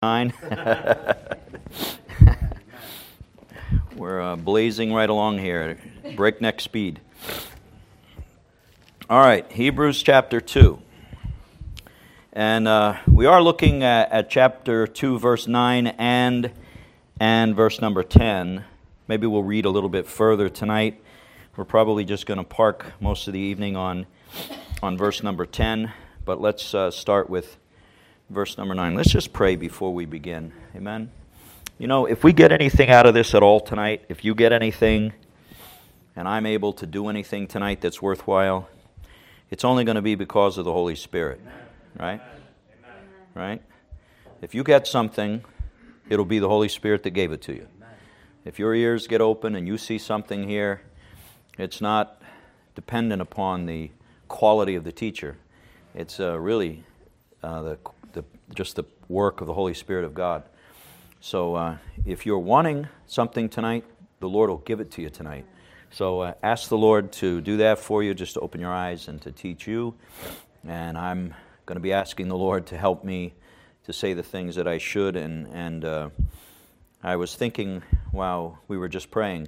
9. We're blazing right along here, breakneck speed. All right, Hebrews chapter 2. And we are looking at chapter 2, verse 9 and verse number 10. Maybe we'll read a little bit further tonight. We're probably just going to park most of the evening on verse number 10. But let's start with verse number 9. Let's just pray before we begin. Amen. You know, if we get anything out of this at all tonight, if you get anything, and I'm able to do anything tonight that's worthwhile, it's only going to be because of the Holy Spirit. Right? Right? If you get something, it'll be the Holy Spirit that gave it to you. If your ears get open and you see something here, it's not dependent upon the quality of the teacher. It's really just the work of the Holy Spirit of God. So if you're wanting something tonight, the Lord will give it to you tonight. So ask the Lord to do that for you, just to open your eyes and to teach you. And I'm going to be asking the Lord to help me to say the things that I should. And I was thinking while we were just praying,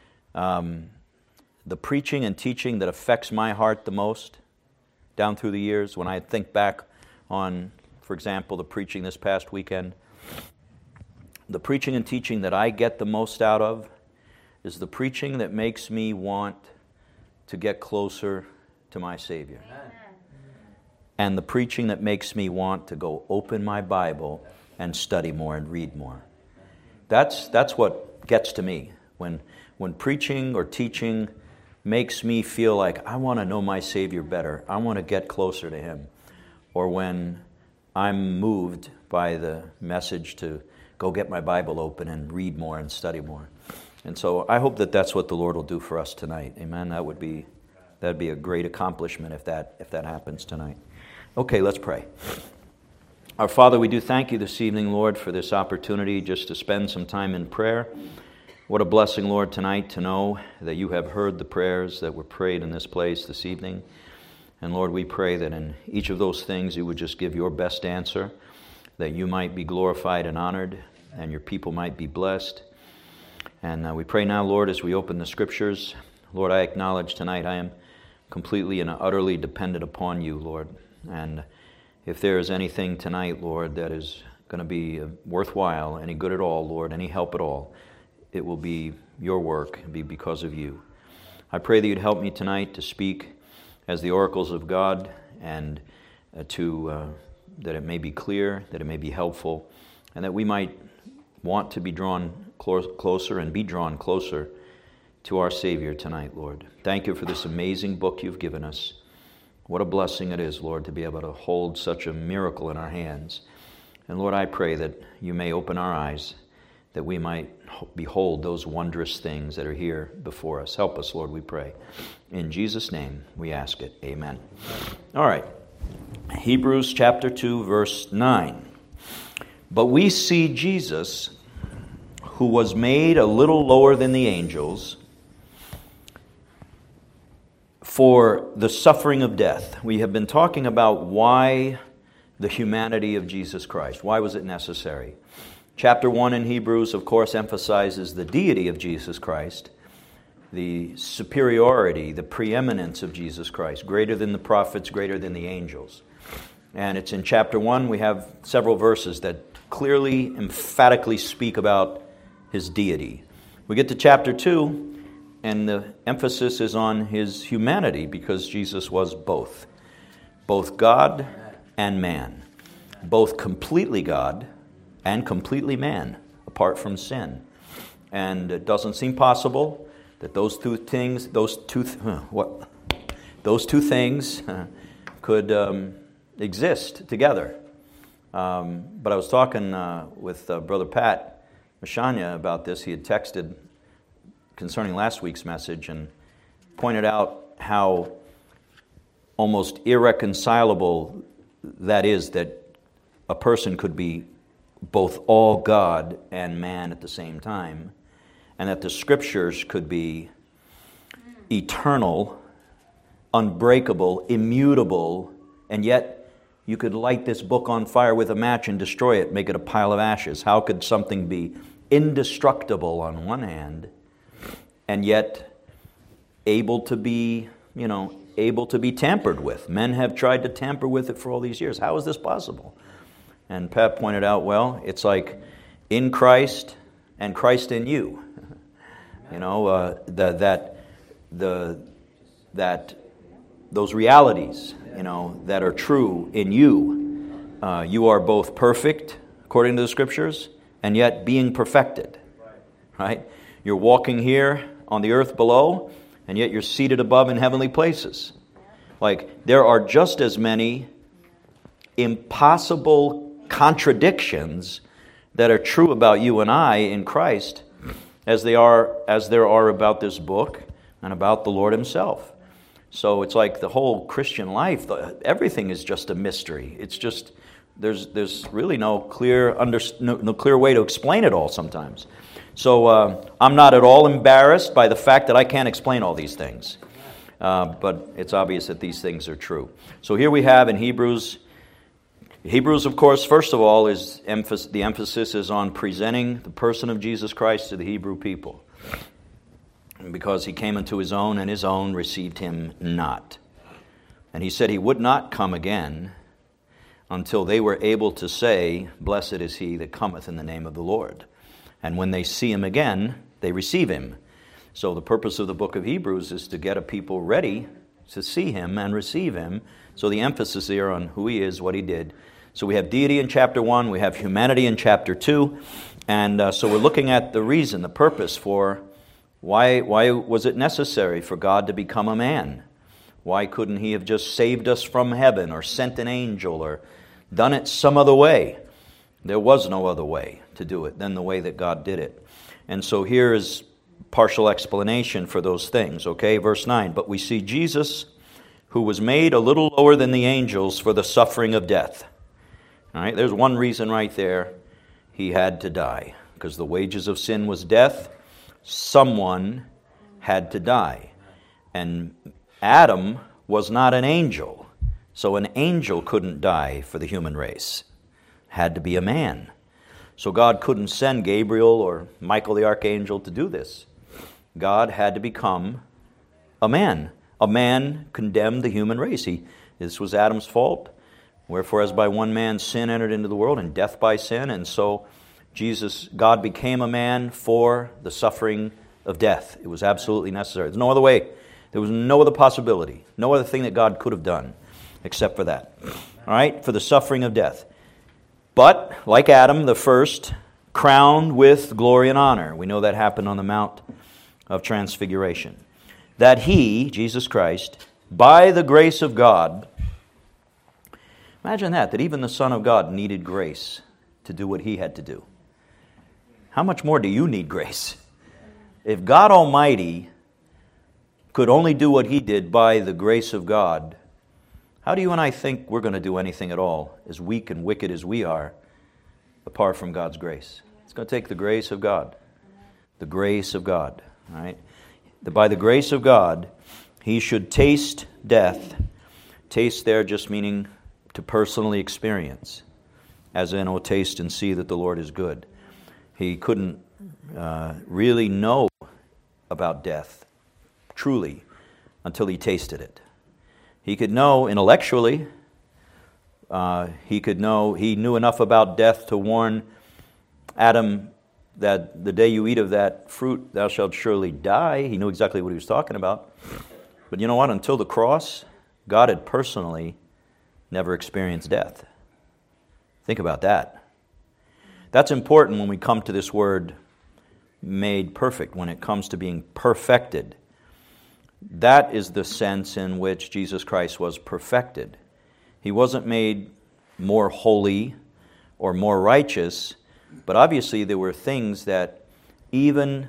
the preaching and teaching that affects my heart the most down through the years, when I think back on, for example, the preaching this past weekend, the preaching and teaching that I get the most out of is the preaching that makes me want to get closer to my Savior. Amen. And the preaching that makes me want to go open my Bible and study more and read more. That's what gets to me. When preaching or teaching makes me feel like I want to know my Savior better, I want to get closer to Him. Or when I'm moved by the message to go get my Bible open and read more and study more. And so I hope that that's what the Lord will do for us tonight. Amen. That'd be a great accomplishment if that happens tonight. Okay, let's pray. Our Father, we do thank you this evening, Lord, for this opportunity just to spend some time in prayer. What a blessing, Lord, tonight to know that you have heard the prayers that were prayed in this place this evening. And Lord, we pray that in each of those things you would just give your best answer, that you might be glorified and honored, and your people might be blessed. And we pray now, Lord, as we open the Scriptures, Lord, I acknowledge tonight I am completely and utterly dependent upon you, Lord. And if there is anything tonight, Lord, that is going to be worthwhile, any good at all, Lord, any help at all, it will be your work, it'll be because of you. I pray that you'd help me tonight to speak as the oracles of God, and that it may be clear, that it may be helpful, and that we might want to be drawn closer and be drawn closer to our Savior tonight, Lord. Thank you for this amazing book you've given us. What a blessing it is, Lord, to be able to hold such a miracle in our hands. And Lord, I pray that you may open our eyes, that we might behold those wondrous things that are here before us. Help us, Lord, we pray. In Jesus' name we ask it. Amen. All right. Hebrews chapter 2, verse 9. But we see Jesus, who was made a little lower than the angels, for the suffering of death. We have been talking about why the humanity of Jesus Christ. Why was it necessary? Chapter 1 in Hebrews, of course, emphasizes the deity of Jesus Christ, the superiority, the preeminence of Jesus Christ, greater than the prophets, greater than the angels. And it's in chapter 1, we have several verses that clearly, emphatically speak about his deity. We get to chapter 2, and the emphasis is on his humanity, because Jesus was both God and man, both completely God and completely man, apart from sin. And it doesn't seem possible that those two things could exist together. But I was talking with Brother Pat Mashanya about this. He had texted concerning last week's message and pointed out how almost irreconcilable that is, that a person could be both all God and man at the same time, and that the Scriptures could be eternal, unbreakable, immutable, and yet you could light this book on fire with a match and destroy it, make it a pile of ashes. How could something be indestructible on one hand and yet able to be tampered with? Men have tried to tamper with it for all these years. How is this possible? And Pat pointed out, well, it's like in Christ and Christ in you. That those realities, that are true in you. You are both perfect, according to the Scriptures, and yet being perfected. Right? You're walking here on the earth below, and yet you're seated above in heavenly places. Like, there are just as many impossible contradictions that are true about you and I in Christ as there are about this book and about the Lord Himself. So it's like the whole Christian life, everything is just a mystery. It's just, there's really no clear way to explain it all sometimes. So I'm not at all embarrassed by the fact that I can't explain all these things. But it's obvious that these things are true. So here we have in Hebrews, of course, first of all, the emphasis is on presenting the person of Jesus Christ to the Hebrew people. Because He came unto His own, and His own received Him not. And He said He would not come again until they were able to say, Blessed is he that cometh in the name of the Lord. And when they see Him again, they receive Him. So the purpose of the book of Hebrews is to get a people ready to see Him and receive Him. So the emphasis here on who He is, what He did. So we have deity in chapter 1, we have humanity in chapter 2, and so we're looking at the reason, the purpose for why was it necessary for God to become a man? Why couldn't He have just saved us from heaven or sent an angel or done it some other way? There was no other way to do it than the way that God did it. And so here is partial explanation for those things, okay? Verse 9, but we see Jesus, who was made a little lower than the angels for the suffering of death. All right, there's one reason right there. He had to die, because the wages of sin was death. Someone had to die. And Adam was not an angel, so an angel couldn't die for the human race. Had to be a man. So God couldn't send Gabriel or Michael the archangel to do this. God had to become a man. A man condemned the human race. This was Adam's fault. Wherefore, as by one man sin entered into the world, and death by sin, and so God became a man for the suffering of death. It was absolutely necessary. There's no other way. There was no other possibility, no other thing that God could have done except for that. All right, for the suffering of death. But, like Adam, the first, crowned with glory and honor. We know that happened on the Mount of Transfiguration. That He, Jesus Christ, by the grace of God, imagine that even the Son of God needed grace to do what He had to do. How much more do you need grace? If God Almighty could only do what He did by the grace of God, how do you and I think we're going to do anything at all, as weak and wicked as we are, apart from God's grace? It's going to take the grace of God. The grace of God. All right? By the grace of God, He should taste death. Taste there just meaning to personally experience. As in, oh, taste and see that the Lord is good. He couldn't really know about death, truly, until He tasted it. He could know intellectually. He knew enough about death to warn Adam that the day you eat of that fruit, thou shalt surely die. He knew exactly what He was talking about. But you know what? Until the cross, God had personally never experienced death. Think about that. That's important when we come to this word made perfect, when it comes to being perfected. That is the sense in which Jesus Christ was perfected. He wasn't made more holy or more righteous, but obviously there were things that even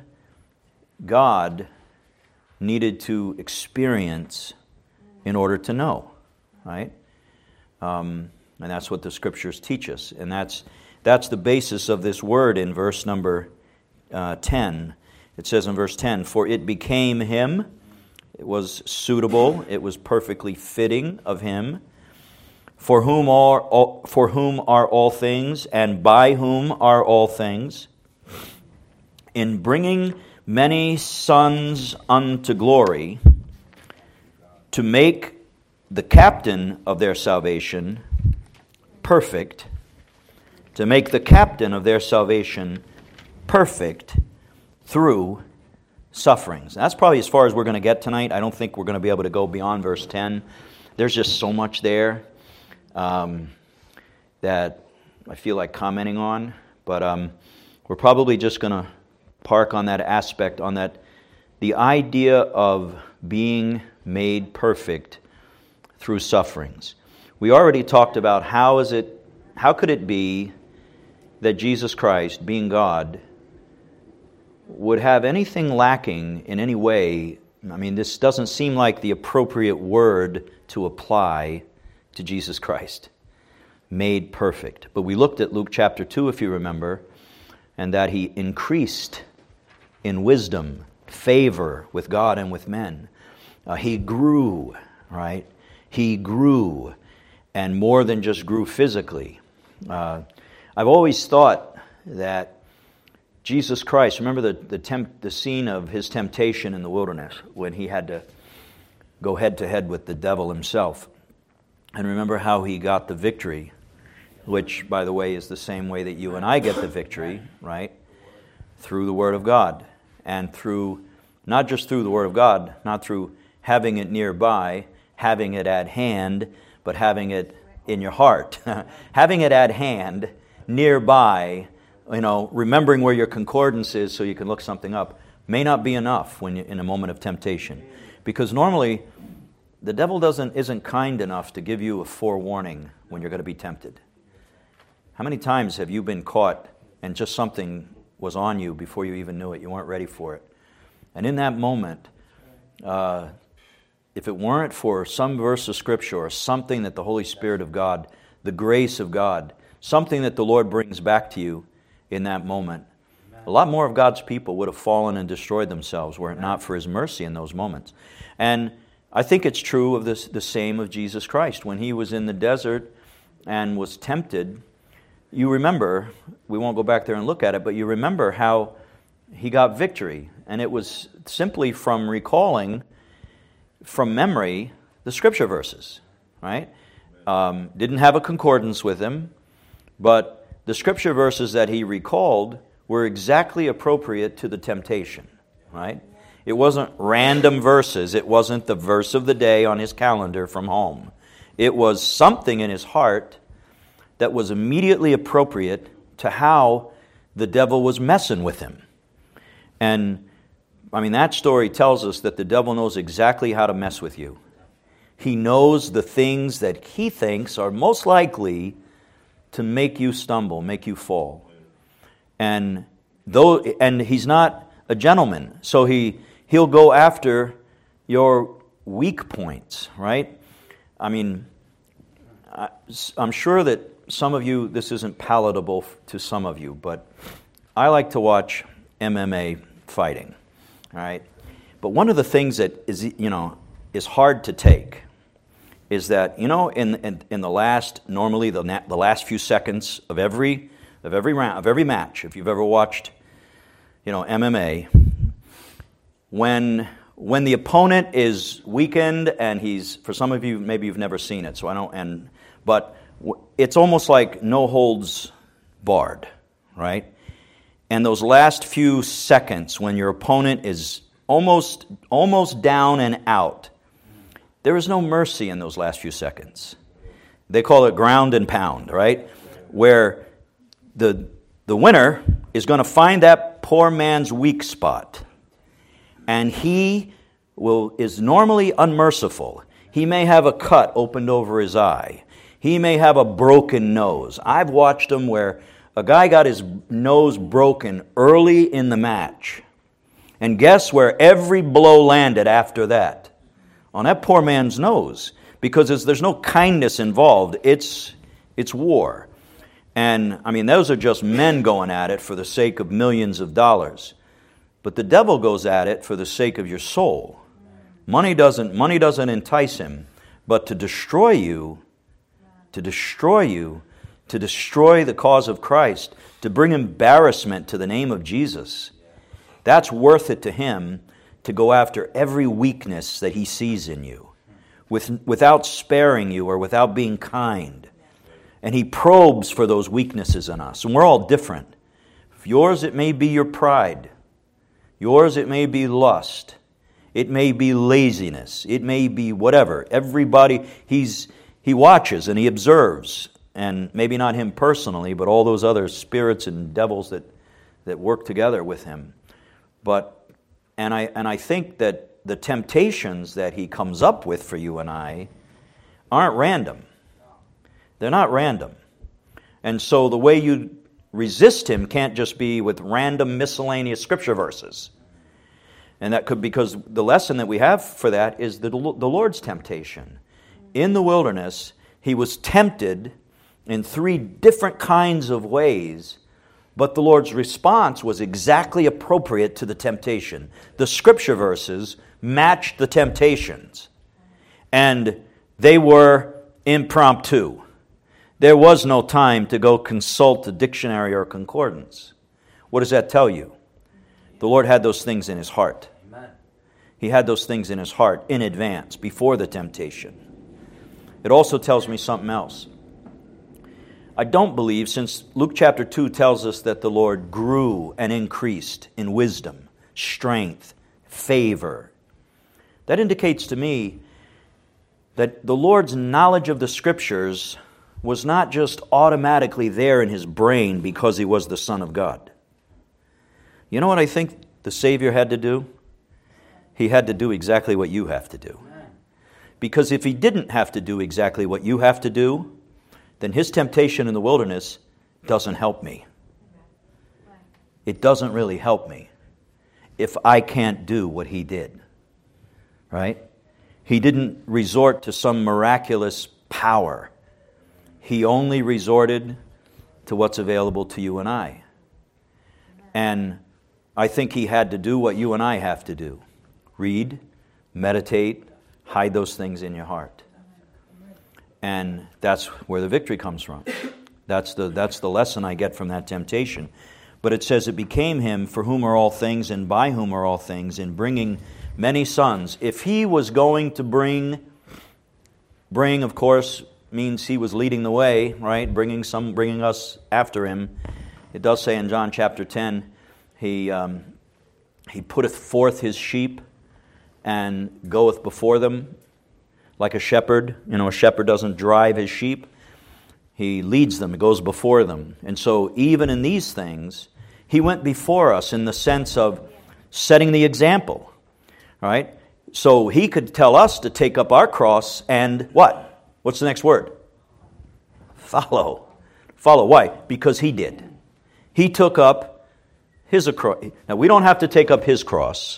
God needed to experience in order to know, right? And that's what the Scriptures teach us. And that's the basis of this word in verse number 10. It says in verse 10, for it became Him. It was suitable. It was perfectly fitting of Him. for whom are all things, and by whom are all things, in bringing many sons unto glory, to make the captain of their salvation perfect, to make the captain of their salvation perfect through sufferings. That's probably as far as we're going to get tonight. I don't think we're going to be able to go beyond verse 10. There's just so much there that I feel like commenting on, but we're probably just going to park on that aspect, on that, the idea of being made perfect through sufferings. We already talked about how could it be that Jesus Christ, being God, would have anything lacking in any way. I mean, this doesn't seem like the appropriate word to apply to Jesus Christ. Made perfect. But we looked at Luke chapter 2, if you remember, and that he increased in wisdom, favor with God and with men. He grew, right? He grew, and more than just grew physically. I've always thought that Jesus Christ, remember the scene of his temptation in the wilderness when he had to go head to head with the devil himself. And remember how he got the victory, which, by the way, is the same way that you and I get the victory, right? Through the Word of God. And through, not just through the Word of God, not through having it nearby, having it at hand, but having it in your heart. Having it at hand, nearby, remembering where your concordance is so you can look something up, may not be enough when you're in a moment of temptation. Because normally, the devil isn't kind enough to give you a forewarning when you're going to be tempted. How many times have you been caught and just something was on you before you even knew it? You weren't ready for it. And in that moment, if it weren't for some verse of Scripture or something that the Holy Spirit of God, the grace of God, something that the Lord brings back to you in that moment, a lot more of God's people would have fallen and destroyed themselves were it not for His mercy in those moments. And I think it's true of the same of Jesus Christ. When He was in the desert and was tempted, you remember, we won't go back there and look at it, but you remember how He got victory. And it was simply from recalling from memory the Scripture verses, right? Didn't have a concordance with Him, but the Scripture verses that He recalled were exactly appropriate to the temptation, right? It wasn't random verses. It wasn't the verse of the day on his calendar from home. It was something in his heart that was immediately appropriate to how the devil was messing with him. And, that story tells us that the devil knows exactly how to mess with you. He knows the things that he thinks are most likely to make you stumble, make you fall. And he's not a gentleman, so he'll go after your weak points, right? I'm sure that some of you, this isn't palatable to some of you, but I like to watch MMA fighting, all right? But one of the things that is hard to take is that, in the last, normally the last few seconds of every round, of every match, if you've ever watched, MMA, when the opponent is weakened and he's, for some of you, maybe you've never seen it, but it's almost like no holds barred, right? And those last few seconds when your opponent is almost down and out, there is no mercy in those last few seconds. They call it ground and pound, right? Where the winner is going to find that poor man's weak spot. And he is normally unmerciful. He may have a cut opened over his eye. He may have a broken nose. I've watched him where a guy got his nose broken early in the match. And guess where every blow landed after that? On that poor man's nose. Because there's no kindness involved. It's war. And, those are just men going at it for the sake of millions of dollars. But the devil goes at it for the sake of your soul. Money doesn't entice him, but to destroy you to destroy you, to destroy the cause of Christ, to bring embarrassment to the name of Jesus, that's worth it to him to go after every weakness that he sees in you, without sparing you or without being kind. And he probes for those weaknesses in us. And we're all different. Yours, it may be your pride. Yours, it may be lust. It may be laziness. It may be whatever. Everybody, he watches and he observes. And maybe not him personally, but all those other spirits and devils that work together with him. And I think that the temptations that he comes up with for you and I aren't random. They're not random. And so the way you resist him can't just be with random miscellaneous scripture verses. And that could, because the lesson that we have for that is the Lord's temptation. In the wilderness, he was tempted in 3 different kinds of ways, but the Lord's response was exactly appropriate to the temptation. The scripture verses matched the temptations, and they were impromptu. There was no time to go consult a dictionary or concordance. What does that tell you? The Lord had those things in his heart. He had those things in his heart in advance, before the temptation. It also tells me something else. I don't believe, since Luke chapter 2 tells us that the Lord grew and increased in wisdom, strength, favor, that indicates to me that the Lord's knowledge of the Scriptures was not just automatically there in his brain because he was the Son of God. You know what I think the Savior had to do? He had to do exactly what you have to do. Because if he didn't have to do exactly what you have to do, then his temptation in the wilderness doesn't help me. It doesn't really help me if I can't do what he did. Right? He didn't resort to some miraculous power. He only resorted to what's available to you and I. And I think he had to do what you and I have to do. Read, meditate, hide those things in your heart. And that's where the victory comes from. That's the lesson I get from that temptation. But it says it became him for whom are all things and by whom are all things, in bringing many sons. If he was going to bring, of course, means he was leading the way, right? Bringing us after him. It does say in John chapter 10, he putteth forth his sheep and goeth before them like a shepherd. You know, a shepherd doesn't drive his sheep. He leads them, goes before them. And so even in these things, he went before us in the sense of setting the example, right? So he could tell us to take up our cross and what? What's the next word? Follow. Follow. Why? Because he did. He took up his cross. Now, we don't have to take up his cross.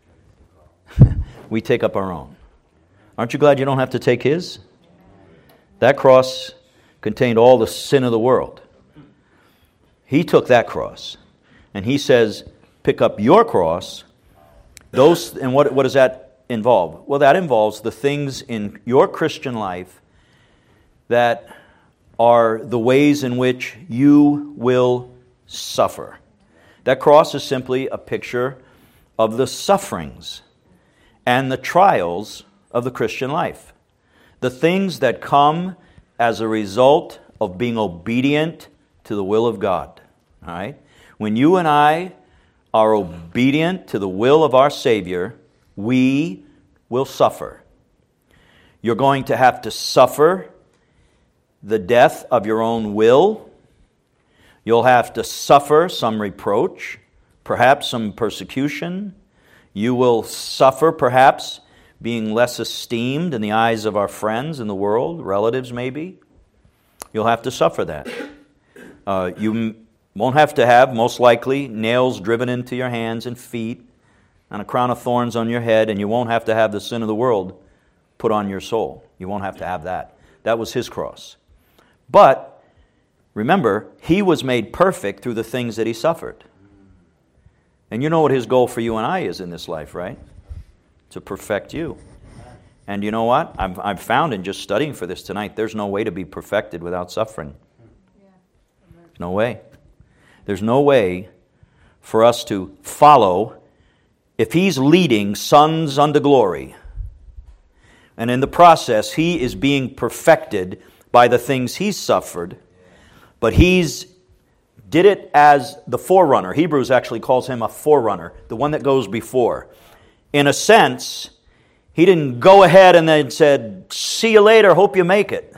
We take up our own. Aren't you glad you don't have to take his? That cross contained all the sin of the world. He took that cross. And he says, pick up your cross. And what does that involve? Well, that involves the things in your Christian life that are the ways in which you will suffer. That cross is simply a picture of the sufferings and the trials of the Christian life. The things that come as a result of being obedient to the will of God. All right? When you and I are obedient to the will of our Savior, we will suffer. You're going to have to suffer the death of your own will. You'll have to suffer some reproach, perhaps some persecution. You will suffer, perhaps, being less esteemed in the eyes of our friends in the world, relatives maybe. You'll have to suffer that. You won't have to have, most likely, nails driven into your hands and feet and a crown of thorns on your head, and you won't have to have the sin of the world put on your soul. You won't have to have that. That was his cross. But, remember, he was made perfect through the things that he suffered. And you know what his goal for you and I is in this life, right? To perfect you. And you know what? I've found in just studying for this tonight, there's no way to be perfected without suffering. No way. There's no way for us to follow if He's leading sons unto glory. And in the process, He is being perfected by the things He's suffered. But He's did it as the forerunner. Hebrews actually calls Him a forerunner, the one that goes before. In a sense, He didn't go ahead and then said, see you later, hope you make it.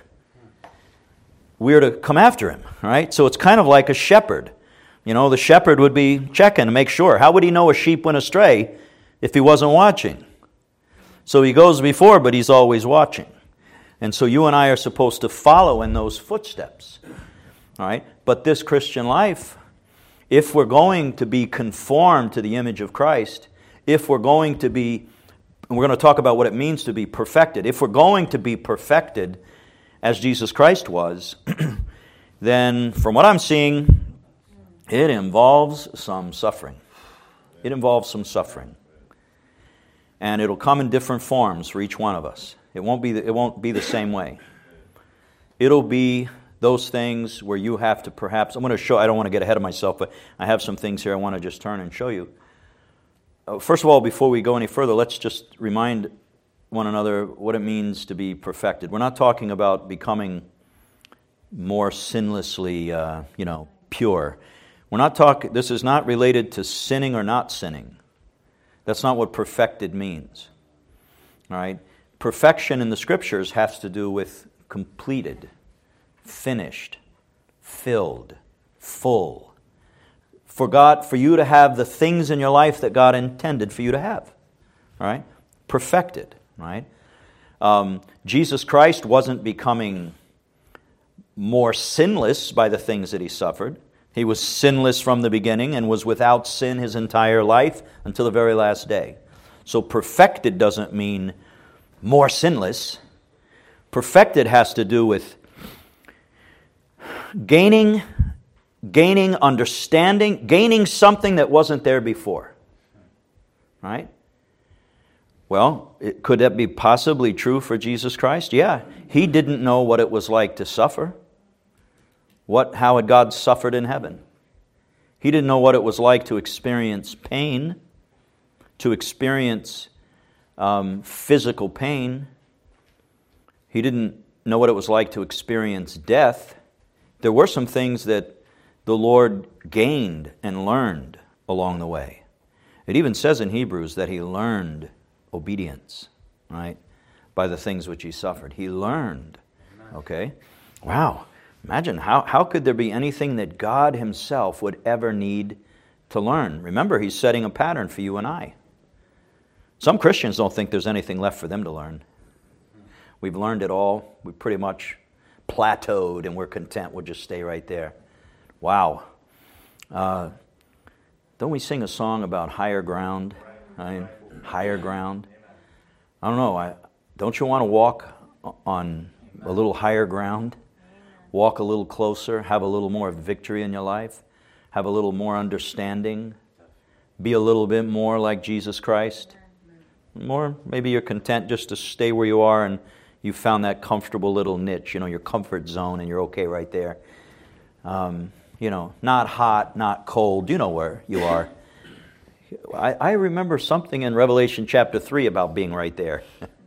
We're to come after Him, right? So it's kind of like a shepherd. You know, the shepherd would be checking to make sure. How would he know a sheep went astray if he wasn't watching? So He goes before, but He's always watching. And so you and I are supposed to follow in those footsteps. All right? But this Christian life, if we're going to be conformed to the image of Christ, if we're going to be, and we're going to talk about what it means to be perfected, if we're going to be perfected as Jesus Christ was, then from what I'm seeing, it involves some suffering. It involves some suffering. And it'll come in different forms for each one of us. It won't be the same way. It'll be those things where you have to perhaps, I'm going to show, I don't want to get ahead of myself, but I have some things here I want to just turn and show you. First of all, before we go any further, let's just remind one another what it means to be perfected. We're not talking about becoming more sinlessly, pure. We're not talking. This is not related to sinning or not sinning. That's not what perfected means. All right? Perfection in the Scriptures has to do with completed, finished, filled, full. For you to have the things in your life that God intended for you to have. All right? Perfected. Right? Jesus Christ wasn't becoming more sinless by the things that He suffered. He was sinless from the beginning and was without sin His entire life until the very last day. So perfected doesn't mean more sinless. Perfected has to do with gaining understanding, gaining something that wasn't there before. Right? Well, could that be possibly true for Jesus Christ? Yeah. He didn't know what it was like to suffer. How had God suffered in heaven? He didn't know what it was like to experience pain, to experience physical pain. He didn't know what it was like to experience death. There were some things that the Lord gained and learned along the way. It even says in Hebrews that He learned obedience, right? By the things which He suffered. He learned. Okay? Wow. Imagine, how could there be anything that God Himself would ever need to learn? Remember, He's setting a pattern for you and I. Some Christians don't think there's anything left for them to learn. We've learned it all. We've pretty much plateaued and we're content. We'll just stay right there. Wow. Don't we sing a song about higher ground? Higher ground. I don't know. Don't you want to walk on a little higher ground? Walk a little closer, have a little more victory in your life, have a little more understanding, be a little bit more like Jesus Christ. More, maybe you're content just to stay where you are and you found that comfortable little niche, your comfort zone, and you're okay right there. Not hot, not cold, you know where you are. I remember something in Revelation chapter 3 about being right there.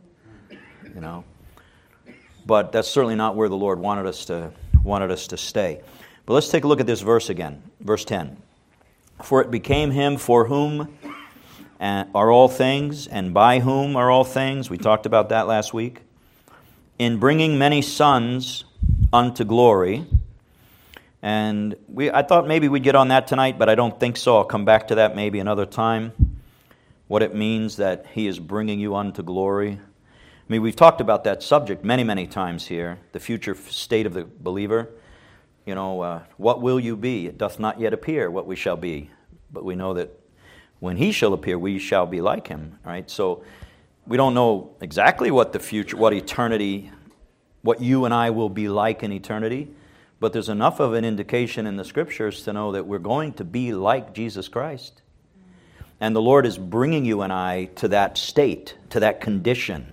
But that's certainly not where the Lord wanted us to stay. But let's take a look at this verse again. Verse 10. For it became Him for whom are all things, and by whom are all things. We talked about that last week. In bringing many sons unto glory. And I thought maybe we'd get on that tonight, but I don't think so. I'll come back to that maybe another time. What it means that He is bringing you unto glory. I mean, we've talked about that subject many, many times here. The future state of the believer. What will you be? It doth not yet appear what we shall be. But we know that when He shall appear, we shall be like Him. Right? So we don't know exactly what the future, what eternity, what you and I will be like in eternity. But there's enough of an indication in the Scriptures to know that we're going to be like Jesus Christ. And the Lord is bringing you and I to that state, to that condition.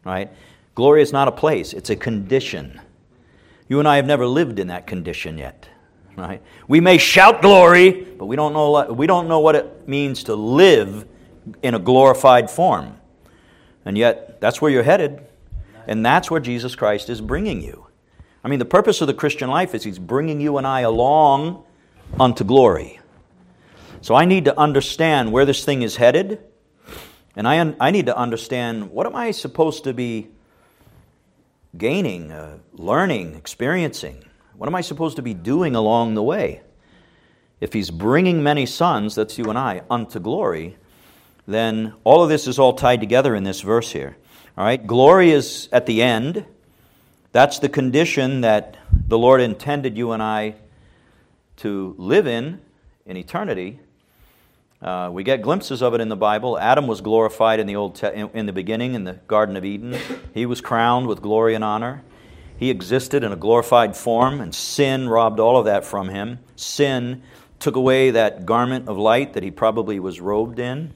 right? Glory is not a place, it's a condition. You and I have never lived in that condition yet, right? We may shout glory, but we don't know what it means to live in a glorified form. And yet, that's where you're headed, and that's where Jesus Christ is bringing you. I mean, the purpose of the Christian life is He's bringing you and I along unto glory. So I need to understand where this thing is headed, and I need to understand, what am I supposed to be gaining, learning, experiencing? What am I supposed to be doing along the way? If He's bringing many sons, that's you and I, unto glory, then all of this is all tied together in this verse here. All right, glory is at the end. That's the condition that the Lord intended you and I to live in eternity. We get glimpses of it in the Bible. Adam was glorified in the beginning in the Garden of Eden. He was crowned with glory and honor. He existed in a glorified form, and sin robbed all of that from him. Sin took away that garment of light that he probably was robed in.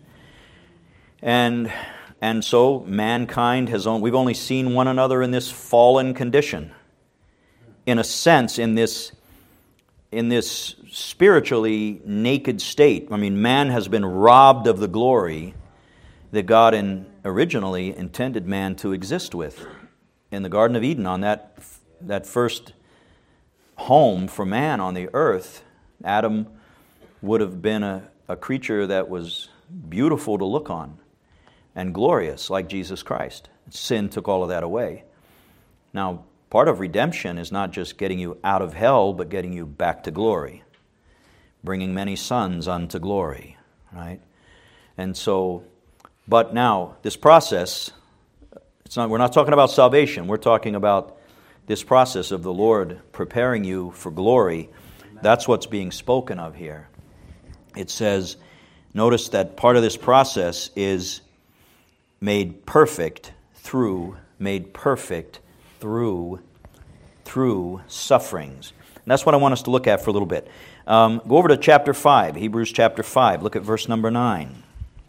And so mankind we've only seen one another in this fallen condition. In a sense, in this spiritually naked state. I mean, man has been robbed of the glory that God originally intended man to exist with. In the Garden of Eden, on that first home for man on the earth, Adam would have been a creature that was beautiful to look on and glorious, like Jesus Christ. Sin took all of that away. Now, part of redemption is not just getting you out of hell, but getting you back to glory, bringing many sons unto glory, right? And so, but now, this process, we're not talking about salvation, we're talking about this process of the Lord preparing you for glory. That's what's being spoken of here. It says, notice that part of this process is made perfect through sufferings. And that's what I want us to look at for a little bit. Go over to chapter 5, Hebrews chapter 5. Look at verse number 9.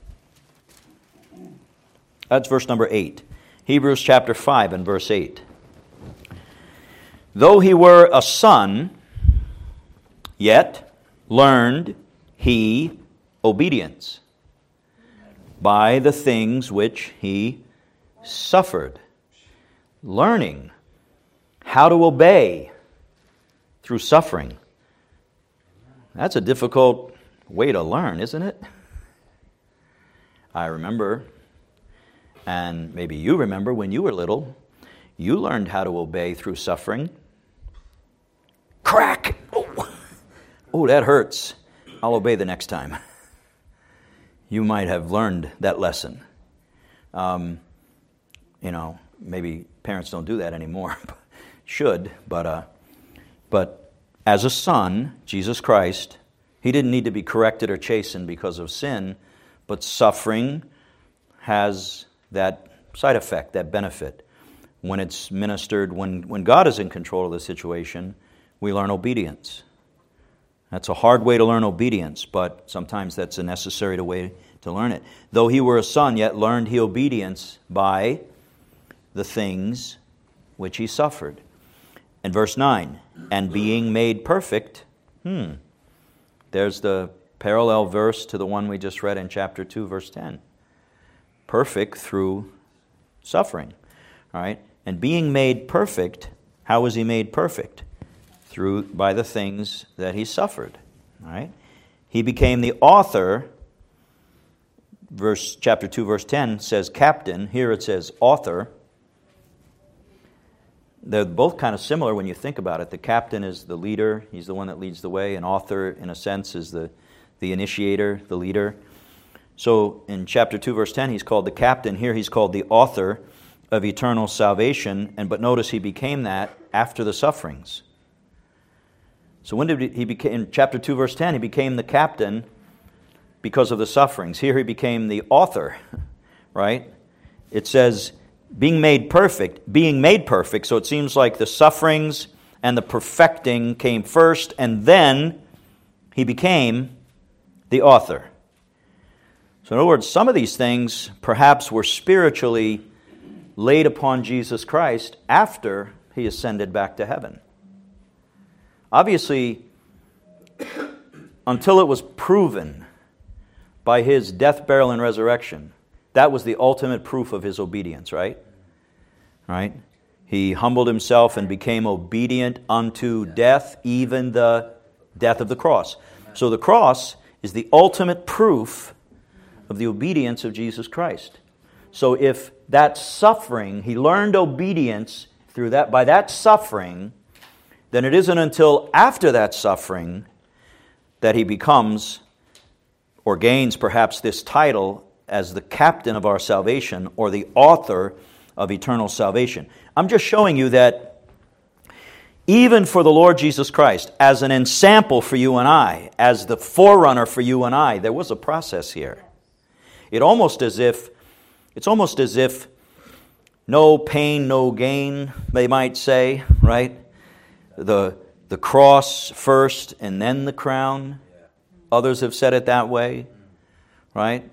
That's verse number 8. Hebrews chapter 5 and verse 8. Though he were a son, yet learned he obedience by the things which he suffered. Learning how to obey through suffering. That's a difficult way to learn, isn't it? I remember, and maybe you remember when you were little, you learned how to obey through suffering. Crack! Oh, that hurts. I'll obey the next time. You might have learned that lesson. Maybe parents don't do that anymore. Should, but as a son, Jesus Christ, He didn't need to be corrected or chastened because of sin, but suffering has that side effect, that benefit. When it's ministered, when God is in control of the situation, we learn obedience. That's a hard way to learn obedience, but sometimes that's a necessary way to learn it. Though he were a son, yet learned he obedience by the things which he suffered. And verse 9, and being made perfect, there's the parallel verse to the one we just read in chapter 2, verse 10. Perfect through suffering. All right? And being made perfect, how was he made perfect? By the things that he suffered. All right? He became the author. Chapter 2, verse 10 says captain. Here it says author. They're both kind of similar when you think about it. The captain is the leader. He's the one that leads the way. An author, in a sense, is the initiator, the leader. So in chapter 2, verse 10, he's called the captain. Here he's called the author of eternal salvation. But notice he became that after the sufferings. So when did he became? In chapter 2, verse 10, he became the captain because of the sufferings. Here he became the author, right? It says, being made perfect, so it seems like the sufferings and the perfecting came first, and then he became the author. So in other words, some of these things perhaps were spiritually laid upon Jesus Christ after he ascended back to heaven. Obviously, until it was proven by his death, burial, and resurrection, that was the ultimate proof of his obedience, right? Right? He humbled himself and became obedient unto death, even the death of the cross. So the cross is the ultimate proof of the obedience of Jesus Christ. So if that suffering, he learned obedience through that, by that suffering, then it isn't until after that suffering that he becomes or gains perhaps this title as the captain of our salvation or the author of eternal salvation. I'm just showing you that even for the Lord Jesus Christ, as an ensample for you and I, as the forerunner for you and I, there was a process here. It's almost as if no pain, no gain, they might say, right? The cross first and then the crown. Others have said it that way, right?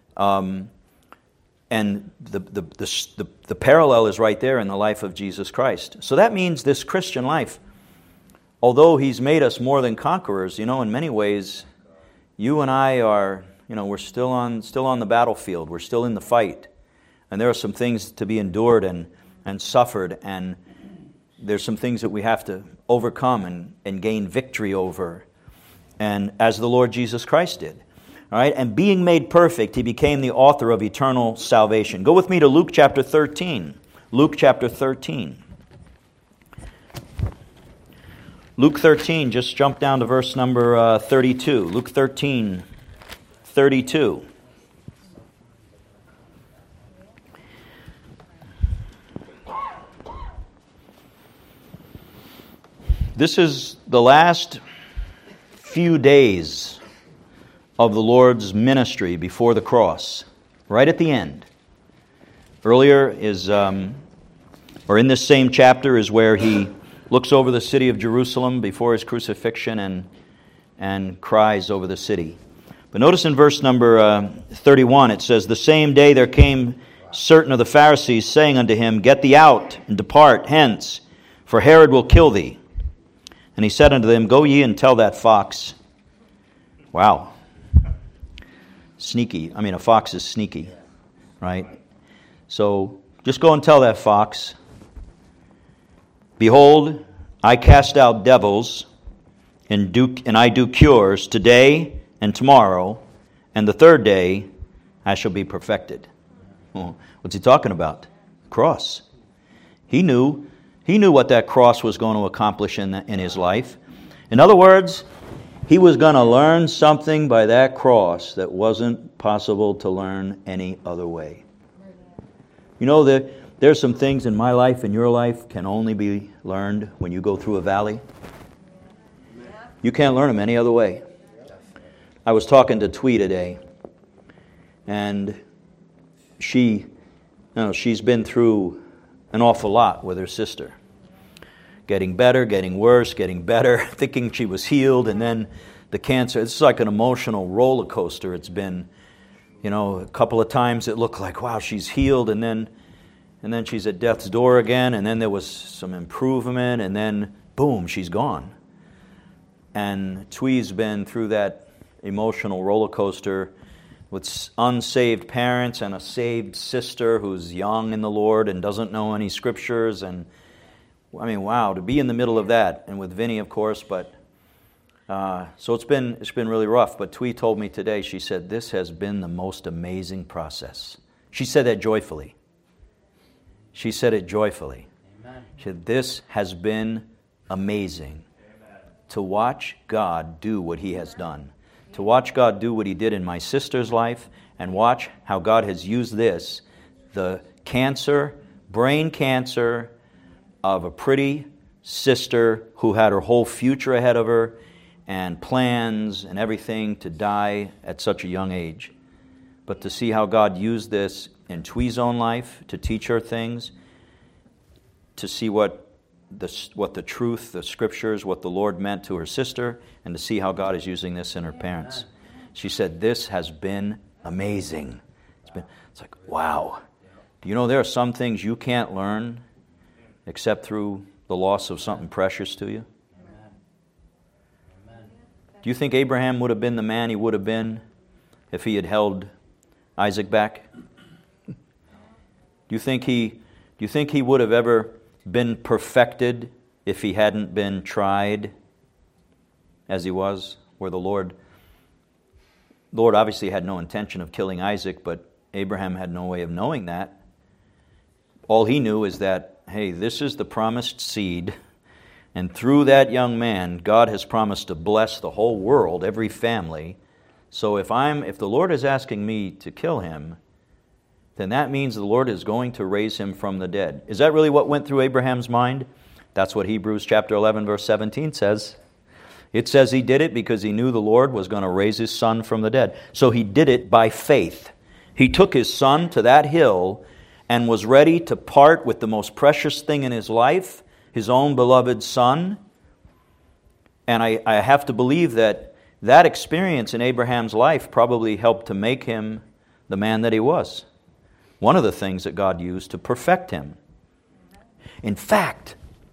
And the parallel is right there in the life of Jesus Christ. So that means this Christian life, although He's made us more than conquerors, in many ways, you and I are, we're still on the battlefield. We're still in the fight. And there are some things to be endured and suffered, and there's some things that we have to overcome and gain victory over, and as the Lord Jesus Christ did. All right, and being made perfect, He became the author of eternal salvation. Go with me to Luke chapter 13. Luke chapter 13. Luke 13, just jump down to verse number 32. Luke 13, 32. This is the last few days of the Lord's ministry before the cross, right at the end. Earlier is, or in this same chapter, is where He looks over the city of Jerusalem before His crucifixion and cries over the city. But notice in verse number 31, it says, "The same day there came certain of the Pharisees, saying unto Him, Get thee out, and depart hence, for Herod will kill thee. And He said unto them, Go ye and tell that fox." Wow. Sneaky. A fox is sneaky, right? So just go and tell that fox, "Behold, I cast out devils, and I do cures today and tomorrow, and the third day I shall be perfected." Oh, what's He talking about? Cross. He knew what that cross was going to accomplish in His life. In other words, He was going to learn something by that cross that wasn't possible to learn any other way. There's some things in my life and your life can only be learned when you go through a valley. You can't learn them any other way. I was talking to Twee today, and she's been through an awful lot with her sister. Getting better, getting worse, getting better, thinking she was healed, and then the cancer. It's like an emotional roller coaster. It's been, a couple of times it looked like, wow, she's healed, and then she's at death's door again, and then there was some improvement, and then, boom, she's gone. And Twee's been through that emotional roller coaster with unsaved parents and a saved sister who's young in the Lord and doesn't know any scriptures, and wow, to be in the middle of that, and with Vinny, of course, but so it's been really rough. But Twee told me today, she said, this has been the most amazing process. She said that joyfully. She said it joyfully. Amen. She said, this has been amazing. Amen. To watch God do what He has done. To watch God do what He did in my sister's life, and watch how God has used this, the brain cancer, of a pretty sister who had her whole future ahead of her and plans and everything, to die at such a young age. But to see how God used this in Twee's own life to teach her things, to see what the truth, the scriptures, what the Lord meant to her sister, and to see how God is using this in her parents. She said, this has been amazing. It's like, wow. Do you know there are some things you can't learn except through the loss of something precious to you? Do you think Abraham would have been the man he would have been if he had held Isaac back? Do you think he would have ever been perfected if he hadn't been tried as he was? Where the Lord obviously had no intention of killing Isaac, but Abraham had no way of knowing that. All he knew is that, hey, this is the promised seed, and through that young man, God has promised to bless the whole world, every family. So if the Lord is asking me to kill him, then that means the Lord is going to raise him from the dead. Is that really what went through Abraham's mind? That's what Hebrews chapter 11, verse 17 says. It says he did it because he knew the Lord was going to raise his son from the dead. So he did it by faith. He took his son to that hill and was ready to part with the most precious thing in his life, his own beloved son. And I have to believe that experience in Abraham's life probably helped to make him the man that he was. One of the things that God used to perfect him. In fact,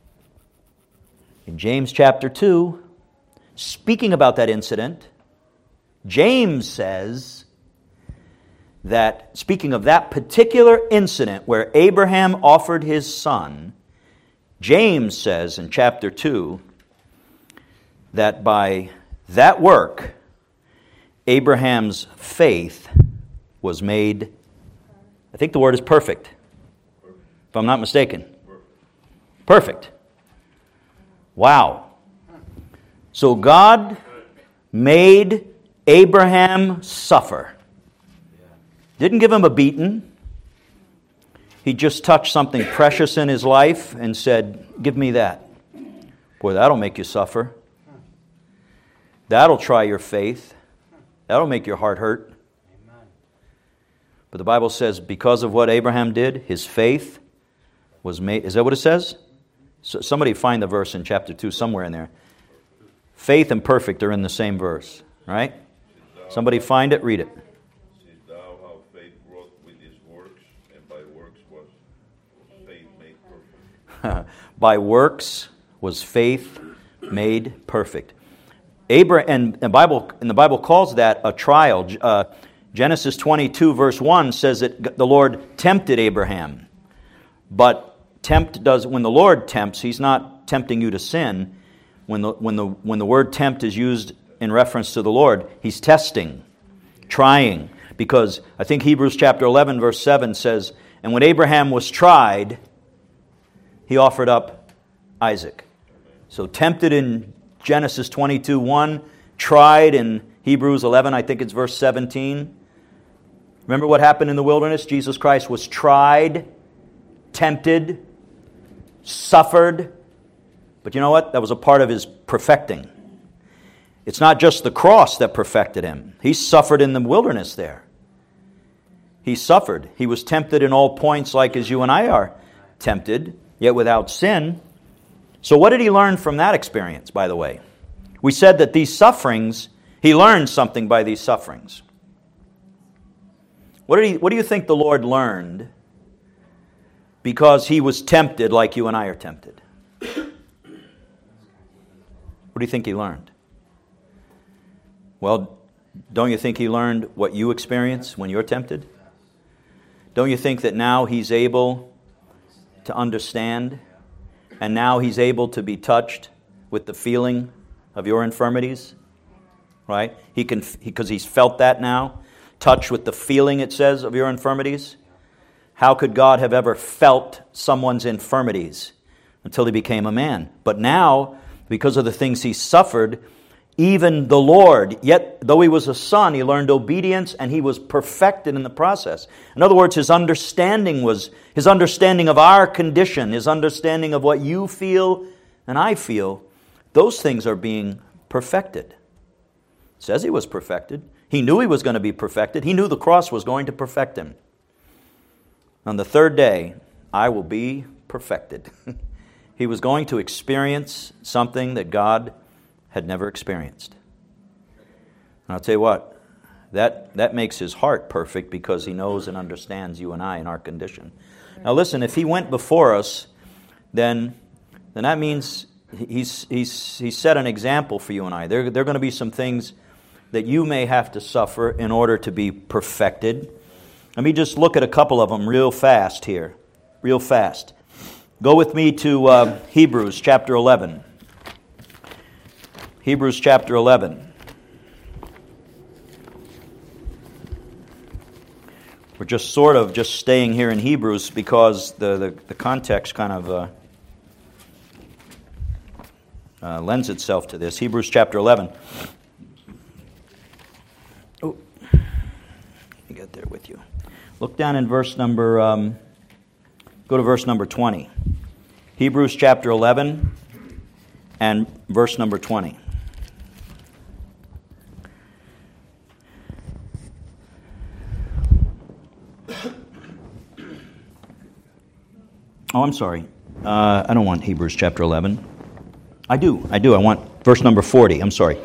in James chapter 2, speaking about that incident, James says that, speaking of that particular incident where Abraham offered his son, James says in chapter 2 that by that work, Abraham's faith was made, I think the word is perfect, if I'm not mistaken. Perfect. Wow. So God made Abraham suffer. Didn't give him a beating. He just touched something precious in his life and said, give me that. Boy, that'll make you suffer. That'll try your faith. That'll make your heart hurt. But the Bible says because of what Abraham did, his faith was made. Is that what it says? So somebody find the verse in chapter 2 somewhere in there. Faith and perfect are in the same verse, right? Somebody find it, read it. See thou how faith wrought with his works, and by works was faith made perfect. By works was faith made perfect. And the Bible calls that a trial. Genesis 22 verse 1 says that the Lord tempted Abraham. But when the Lord tempts, He's not tempting you to sin. When the word tempt is used in reference to the Lord, He's testing, trying. Because I think Hebrews chapter 11 verse 7 says, and when Abraham was tried, he offered up Isaac. So tempted in Genesis 22:1, tried in Hebrews 11, I think it's verse 17. Remember what happened in the wilderness? Jesus Christ was tried, tempted, suffered. But you know what? That was a part of His perfecting. It's not just the cross that perfected Him. He suffered in the wilderness there. He suffered. He was tempted in all points like as you and I are tempted, yet without sin. So what did He learn from that experience, by the way? We said that these sufferings, He learned something by these sufferings. What do you think the Lord learned because He was tempted like you and I are tempted? What do you think He learned? Well, don't you think He learned what you experience when you're tempted? Don't you think that now He's able to understand, and now He's able to be touched with the feeling of your infirmities? Right? Because He's felt that now. Touched with the feeling, it says, of your infirmities. How could God have ever felt someone's infirmities until He became a man? But now, because of the things He suffered, even the Lord, yet though He was a son, He learned obedience and He was perfected in the process. In other words, His understanding of our condition, His understanding of what you feel and I feel, those things are being perfected. It says He was perfected. He knew He was going to be perfected. He knew the cross was going to perfect Him. On the third day, I will be perfected. He was going to experience something that God had never experienced. And I'll tell you what, That makes his heart perfect because he knows and understands you and I in our condition. Now listen, if he went before us, then that means he's set an example for you and I. There are going to be some things that you may have to suffer in order to be perfected. Let me just look at a couple of them real fast here. Real fast. Go with me to Hebrews chapter 11. Hebrews chapter 11. We're just sort of just staying here in Hebrews because the context kind of lends itself to this. Hebrews chapter 11. Oh, let me get there with you. Look down in verse number, go to verse number 20. Hebrews chapter 11 and verse number 20. Oh, I'm sorry. I don't want Hebrews chapter 11. I do. I want verse number 40. I'm sorry.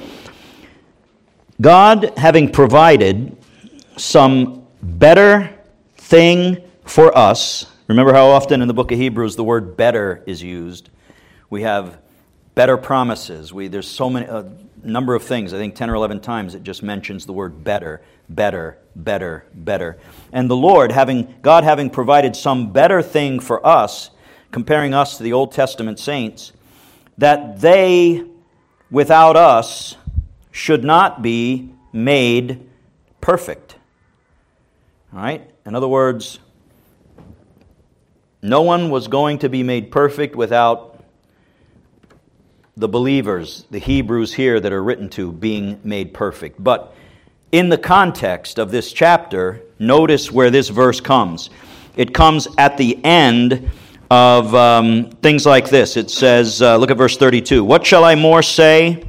God, having provided some better thing for us. Remember how often in the book of Hebrews the word better is used. We have better promises. There's so many, number of things. I think 10 or 11 times it just mentions the word better, better, better, better. And the Lord, God having provided some better thing for us, comparing us to the Old Testament saints, that they, without us, should not be made perfect. All right? In other words, no one was going to be made perfect without the believers, the Hebrews here that are written to, being made perfect. But in the context of this chapter, notice where this verse comes. It comes at the end of things like this. It says, look at verse 32. What shall I more say?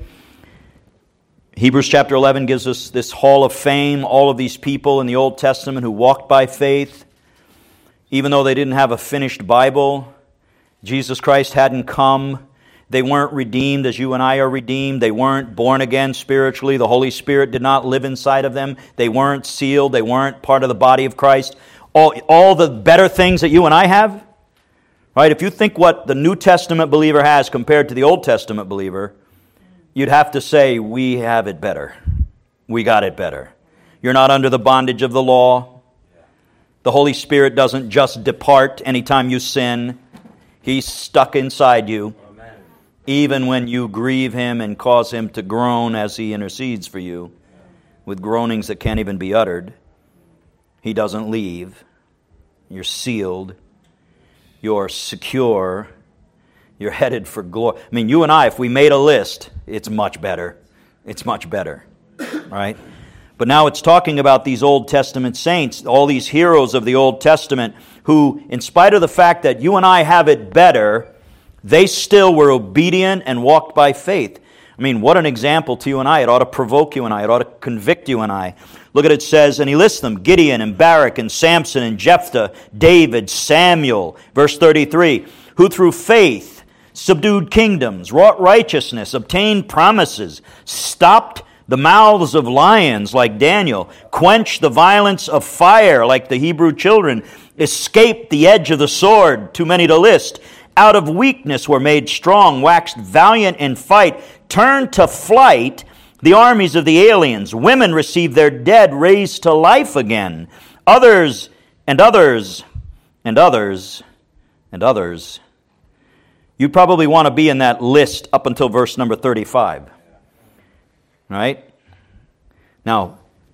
Hebrews chapter 11 gives us this hall of fame, all of these people in the Old Testament who walked by faith, even though they didn't have a finished Bible. Jesus Christ hadn't come. They weren't redeemed as you and I are redeemed. They weren't born again spiritually. The Holy Spirit did not live inside of them. They weren't sealed. They weren't part of the body of Christ. All the better things that you and I have, right? If you think what the New Testament believer has compared to the Old Testament believer, you'd have to say, we have it better. We got it better. You're not under the bondage of the law. The Holy Spirit doesn't just depart anytime you sin. He's stuck inside you. Even when you grieve Him and cause Him to groan as He intercedes for you, with groanings that can't even be uttered, He doesn't leave. You're sealed. You're secure. You're headed for glory. I mean, you and I, if we made a list, it's much better. It's much better, right? But now it's talking about these Old Testament saints, all these heroes of the Old Testament, who, in spite of the fact that you and I have it better, they still were obedient and walked by faith. I mean, what an example to you and I. It ought to provoke you and I. It ought to convict you and I. Look at it says, and he lists them, Gideon and Barak and Samson and Jephthah, David, Samuel. Verse 33, who through faith subdued kingdoms, wrought righteousness, obtained promises, stopped the mouths of lions like Daniel, quenched the violence of fire like the Hebrew children, escaped the edge of the sword, too many to list, out of weakness were made strong, waxed valiant in fight, turned to flight the armies of the aliens. Women received their dead raised to life again. Others and others and others and others. You probably want to be in that list up until verse number 35. Right? Now,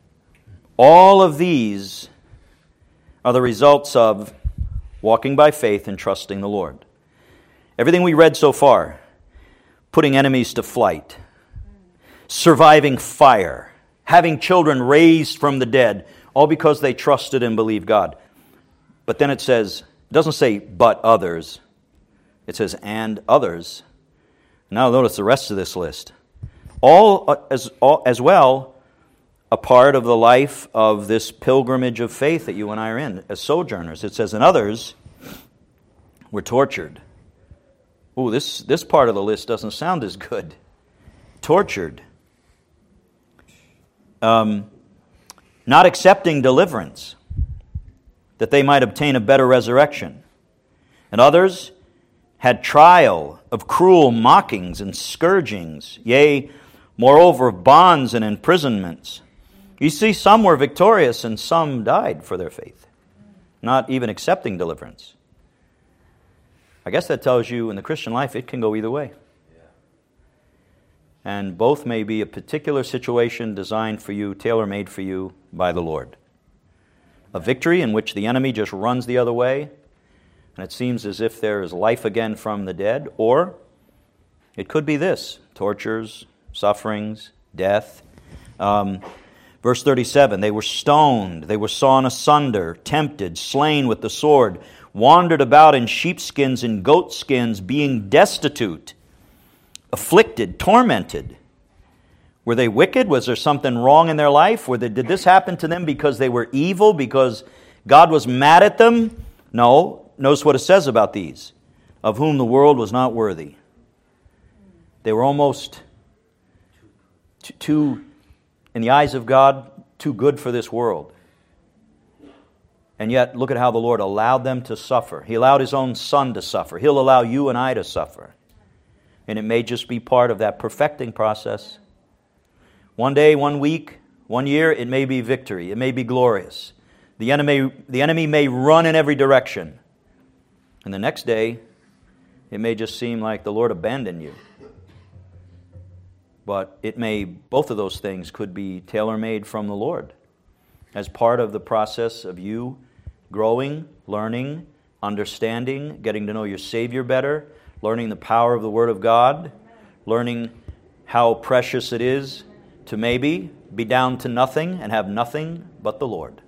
all of these are the results of walking by faith and trusting the Lord. Everything we read so far, putting enemies to flight, surviving fire, having children raised from the dead, all because they trusted and believed God. But then it says, it doesn't say, but others. It says, and others. Now notice the rest of this list. All as well a part of the life of this pilgrimage of faith that you and I are in as sojourners. It says, and others were tortured. Ooh, this part of the list doesn't sound as good. Tortured. not accepting deliverance, that they might obtain a better resurrection. And others had trial of cruel mockings and scourgings, yea, moreover, of bonds and imprisonments. You see, some were victorious and some died for their faith, not even accepting deliverance. I guess that tells you in the Christian life it can go either way. And both may be a particular situation designed for you, tailor-made for you by the Lord. A victory in which the enemy just runs the other way, and it seems as if there is life again from the dead. Or it could be this: tortures, sufferings, death. Verse 37, they were stoned, they were sawn asunder, tempted, slain with the sword, wandered about in sheepskins and goatskins, being destitute, afflicted, tormented. Were they wicked? Was there something wrong in their life? Did this happen to them because they were evil, because God was mad at them? No. Notice what it says about these: of whom the world was not worthy. They were almost too, in the eyes of God, too good for this world. And yet, look at how the Lord allowed them to suffer. He allowed His own Son to suffer. He'll allow you and I to suffer. And it may just be part of that perfecting process. One day, 1 week, 1 year, it may be victory. It may be glorious. The enemy may run in every direction. And the next day, it may just seem like the Lord abandoned you. But both of those things could be tailor-made from the Lord as part of the process of you growing, learning, understanding, getting to know your Savior better, learning the power of the Word of God, learning how precious it is to maybe be down to nothing and have nothing but the Lord.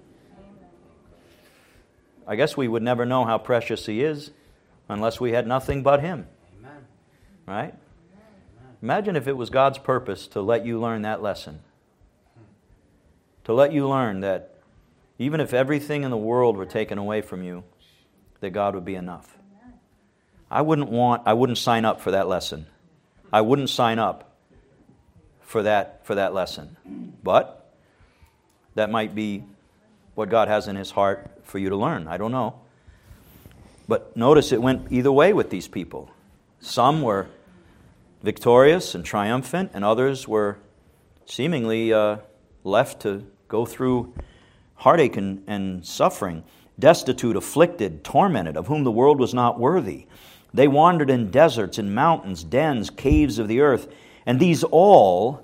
I guess we would never know how precious He is unless we had nothing but Him. Amen. Right? Imagine if it was God's purpose to let you learn that lesson. To let you learn that even if everything in the world were taken away from you, that God would be enough. I wouldn't sign up for that lesson. I wouldn't sign up for that lesson. But that might be what God has in His heart for you to learn. I don't know. But notice it went either way with these people. Some were victorious and triumphant, and others were seemingly left to go through heartache and suffering, destitute, afflicted, tormented, of whom the world was not worthy. They wandered in deserts, in mountains, dens, caves of the earth. And these all,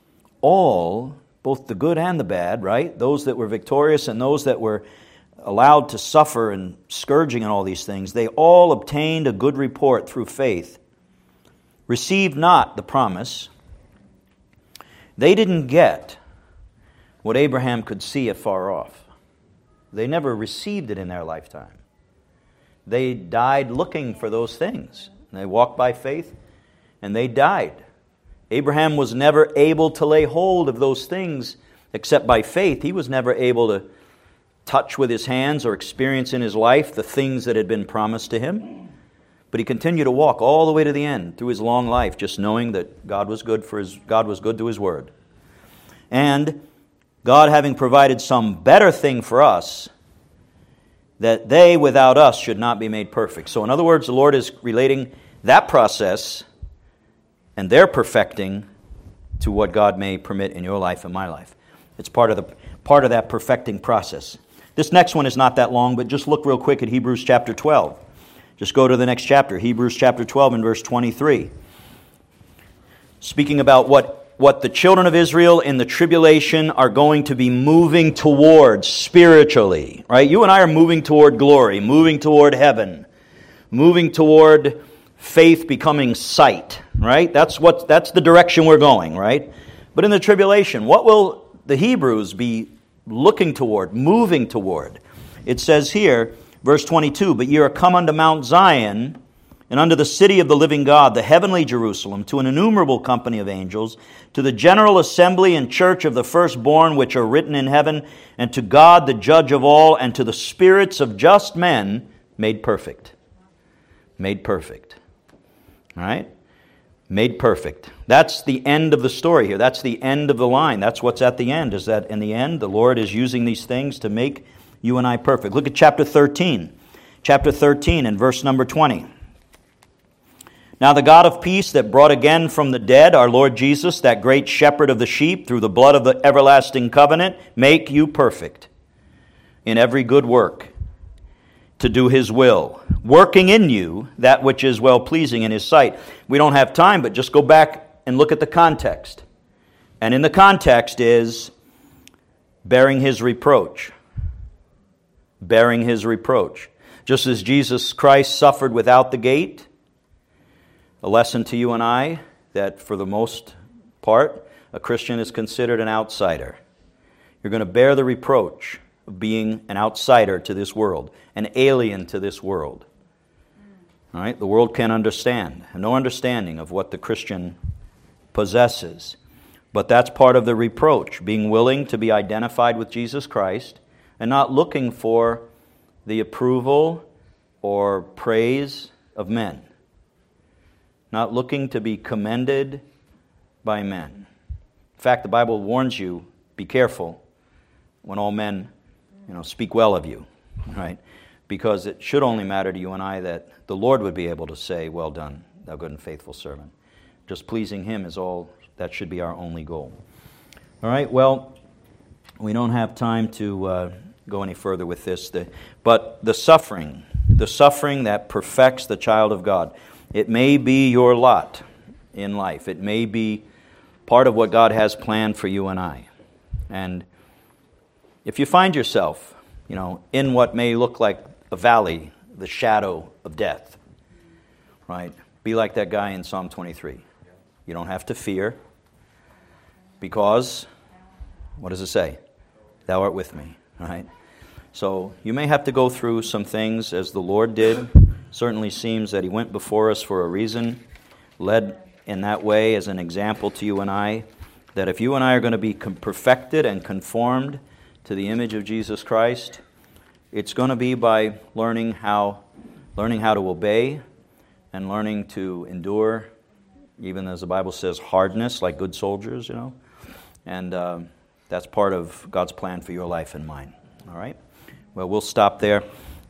both the good and the bad, right? Those that were victorious and those that were allowed to suffer and scourging and all these things, they all obtained a good report through faith, received not the promise. They didn't get what Abraham could see afar off. They never received it in their lifetime. They died looking for those things. They walked by faith and they died. Abraham was never able to lay hold of those things except by faith. He was never able to touch with his hands or experience in his life the things that had been promised to him. But he continued to walk all the way to the end through his long life, just knowing that God was good to His word. And God having provided some better thing for us, that they without us should not be made perfect. So in other words, the Lord is relating that process and their perfecting to what God may permit in your life and my life. It's part of that perfecting process. This next one is not that long, but just look real quick at Hebrews chapter 12. Just go to the next chapter, Hebrews chapter 12 and verse 23. Speaking about what the children of Israel in the tribulation are going to be moving towards spiritually, right? You and I are moving toward glory, moving toward heaven, moving toward faith becoming sight, right? That's the direction we're going, right? But in the tribulation, what will the Hebrews be looking toward, moving toward? It says here, verse 22, "But ye are come unto Mount Zion, and unto the city of the living God, the heavenly Jerusalem, to an innumerable company of angels, to the general assembly and church of the firstborn which are written in heaven, and to God the judge of all, and to the spirits of just men made perfect." Made perfect. All right? Made perfect. That's the end of the story here. That's the end of the line. That's what's at the end, is that in the end, the Lord is using these things to make you and I perfect. Look at chapter 13. Chapter 13 and verse number 20. Now the God of peace that brought again from the dead our Lord Jesus, that great shepherd of the sheep, through the blood of the everlasting covenant, make you perfect in every good work, to do His will, working in you that which is well-pleasing in His sight. We don't have time, but just go back and look at the context. And in the context is bearing His reproach. Bearing His reproach. Just as Jesus Christ suffered without the gate, a lesson to you and I that for the most part, a Christian is considered an outsider. You're going to bear the reproach of being an outsider to this world, an alien to this world. All right? The world can't understand, no understanding of what the Christian possesses. But that's part of the reproach, being willing to be identified with Jesus Christ and not looking for the approval or praise of men. Not looking to be commended by men. In fact, the Bible warns you, be careful when all men, speak well of you, right? Because it should only matter to you and I that the Lord would be able to say, well done, thou good and faithful servant. Just pleasing Him is all, that should be our only goal. All right, well, we don't have time to go any further with this, but the suffering that perfects the child of God, it may be your lot in life. It may be part of what God has planned for you and I. And if you find yourself, in what may look like a valley, the shadow of death, right? Be like that guy in Psalm 23. You don't have to fear because, what does it say? Thou art with me, right? So you may have to go through some things as the Lord did. Certainly seems that He went before us for a reason, led in that way as an example to you and I, that if you and I are going to be perfected and conformed to the image of Jesus Christ, it's going to be by learning how to obey and learning to endure, even as the Bible says, hardness, like good soldiers, And that's part of God's plan for your life and mine. All right? Well, we'll stop there.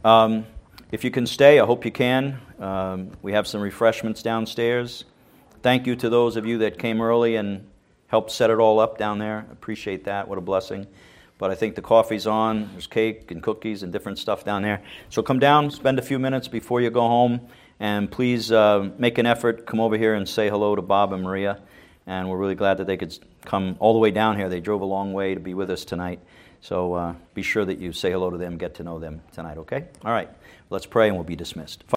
If you can stay, I hope you can. We have some refreshments downstairs. Thank you to those of you that came early and helped set it all up down there. Appreciate that. What a blessing. But I think the coffee's on. There's cake and cookies and different stuff down there. So come down, spend a few minutes before you go home, and please make an effort. Come over here and say hello to Bob and Maria. And we're really glad that they could come all the way down here. They drove a long way to be with us tonight. So be sure that you say hello to them, get to know them tonight, okay? All right. Let's pray and we'll be dismissed.